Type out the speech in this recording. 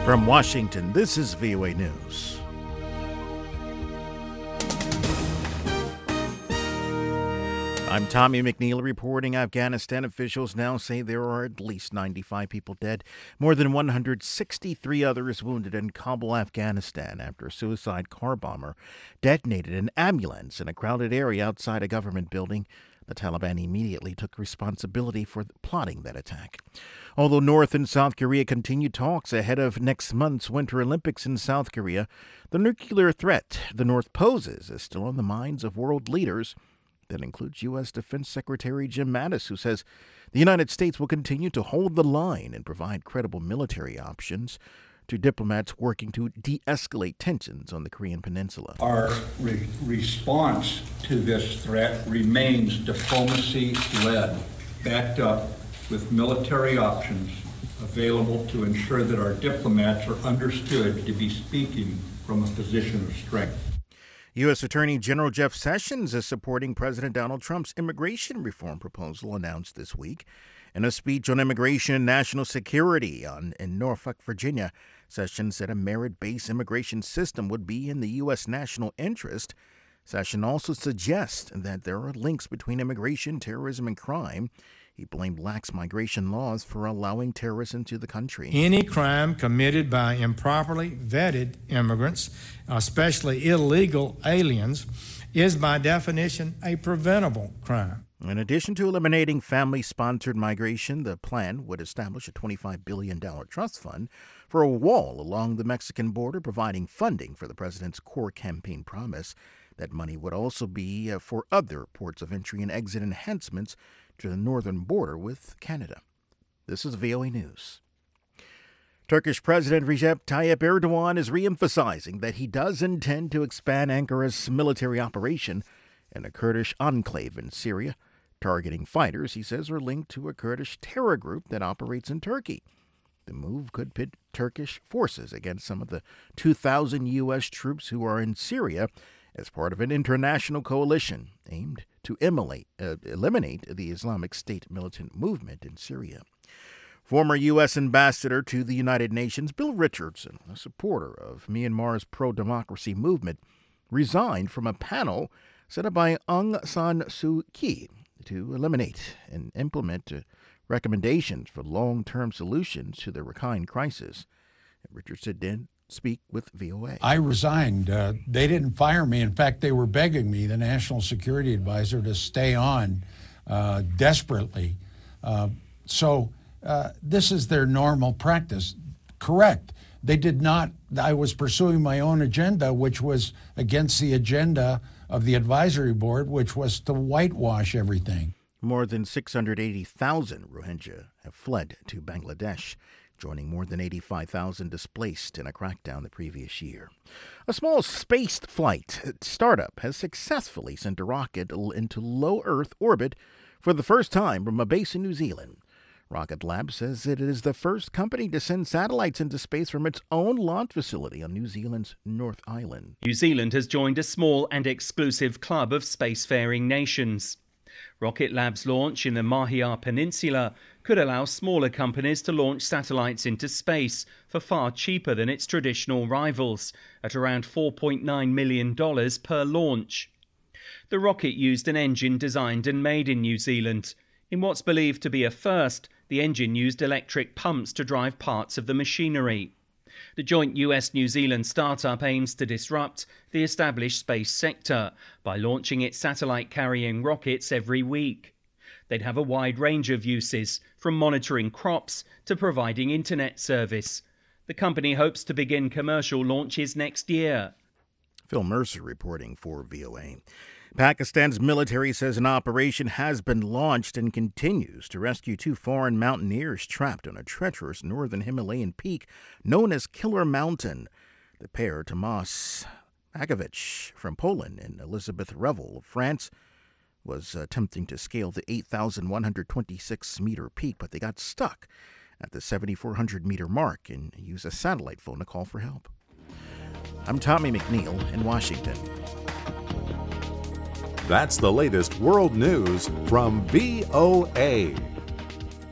From Washington, this is VOA News. I'm Tommy McNeil reporting. Afghanistan officials now say there are at least 95 people dead, more than 163 others wounded in Kabul, Afghanistan, after a suicide car bomber detonated an ambulance in a crowded area outside a government building. The Taliban immediately took responsibility for plotting that attack. Although North and South Korea continue talks ahead of next month's Winter Olympics in South Korea, the nuclear threat the North poses is still on the minds of world leaders. That includes U.S. Defense Secretary Jim Mattis, who says the United States will continue to hold the line and provide credible military options to diplomats working to de-escalate tensions on the Korean Peninsula. Our response to this threat remains diplomacy-led, backed up with military options available to ensure that our diplomats are understood to be speaking from a position of strength. U.S. Attorney General Jeff Sessions is supporting President Donald Trump's immigration reform proposal announced this week. In a speech on immigration and national security in Norfolk, Virginia, Sessions said a merit-based immigration system would be in the U.S. national interest. Sessions also suggests that there are links between immigration, terrorism, and crime. He blamed lax migration laws for allowing terrorists into the country. Any crime committed by improperly vetted immigrants, especially illegal aliens, is by definition a preventable crime. In addition to eliminating family-sponsored migration, the plan would establish a $25 billion trust fund for a wall along the Mexican border, providing funding for the president's core campaign promise. That money would also be for other ports of entry and exit enhancements to the northern border with Canada. This is VOA News. Turkish President Recep Tayyip Erdogan is re-emphasizing that he does intend to expand Ankara's military operation in a Kurdish enclave in Syria, targeting fighters he says are linked to a Kurdish terror group that operates in Turkey. The move could pit Turkish forces against some of the 2,000 U.S. troops who are in Syria as part of an international coalition aimed to eliminate the Islamic State militant movement in Syria. Former U.S. Ambassador to the United Nations Bill Richardson, a supporter of Myanmar's pro-democracy movement, resigned from a panel set up by Aung San Suu Kyi to eliminate and implement recommendations for long-term solutions to the Rakhine crisis. Richardson did speak with VOA. I resigned. They didn't fire me. In fact, they were begging me, the National Security Advisor, to stay on desperately. So this is their normal practice. Correct. They did not. I was pursuing my own agenda, which was against the agenda of the advisory board, which was to whitewash everything. More than 680,000 Rohingya have fled to Bangladesh, joining more than 85,000 displaced in a crackdown the previous year. A small space flight startup has successfully sent a rocket into low Earth orbit for the first time from a base in New Zealand. Rocket Lab says it is the first company to send satellites into space from its own launch facility on New Zealand's North Island. New Zealand has joined a small and exclusive club of spacefaring nations. Rocket Lab's launch in the Mahia Peninsula could allow smaller companies to launch satellites into space for far cheaper than its traditional rivals, at around $4.9 million per launch. The rocket used an engine designed and made in New Zealand. In what's believed to be a first, the engine used electric pumps to drive parts of the machinery. The joint US-New Zealand startup aims to disrupt the established space sector by launching its satellite-carrying rockets every week. They'd have a wide range of uses, from monitoring crops to providing internet service. The company hopes to begin commercial launches next year. Phil Mercer reporting for VOA. Pakistan's military says an operation has been launched and continues to rescue two foreign mountaineers trapped on a treacherous northern Himalayan peak known as Killer Mountain. The pair, Tomas Agovich from Poland and Elizabeth Revel of France, was attempting to scale the 8,126-meter peak, but they got stuck at the 7,400-meter mark and used a satellite phone to call for help. I'm Tommy McNeil in Washington. That's the latest world news from VOA.